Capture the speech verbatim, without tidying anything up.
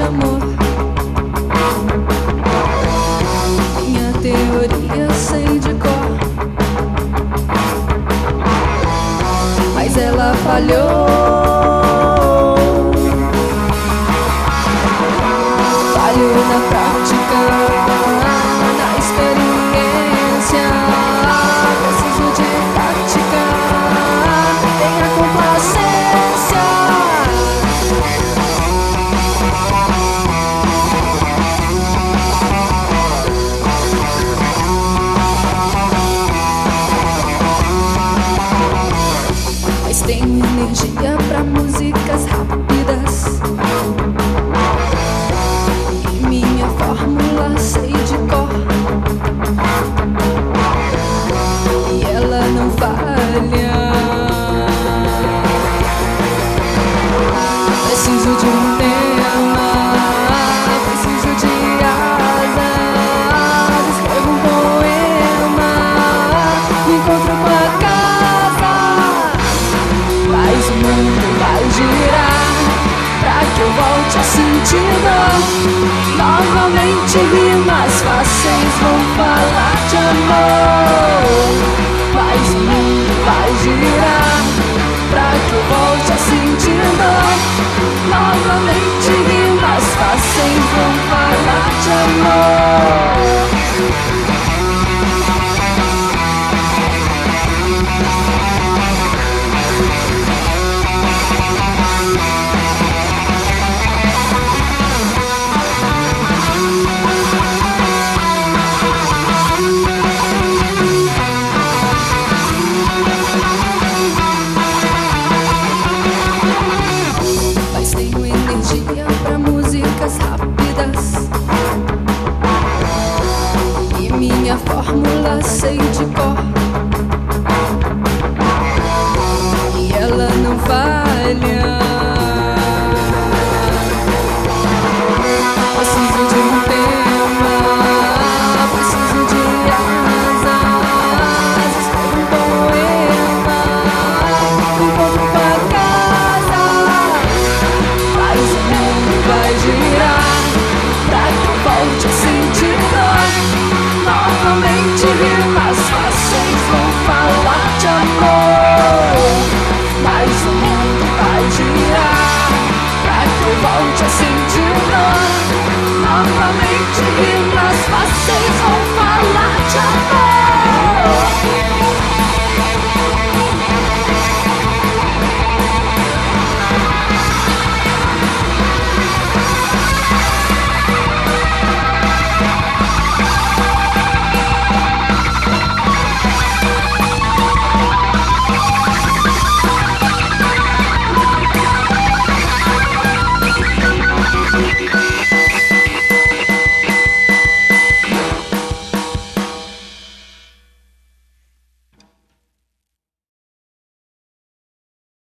de amor. Minha teoria eu sei de cor, mas ela falhou. Falhou na prática, na experiência. Preciso de prática, tenha complacência. Mas tenho energia pra músicas rápidas. Minha fórmula sei de cor, e ela não falha. Preciso de um tema, preciso de asas. Escrevo um poema, me encontro com a casa. Faz o mundo vai girar, pra que eu volte a sentir dor. Novamente rimas fáceis vão falar de amor. Mas o mundo vai girar, pra que eu volte a sentir dor. Novamente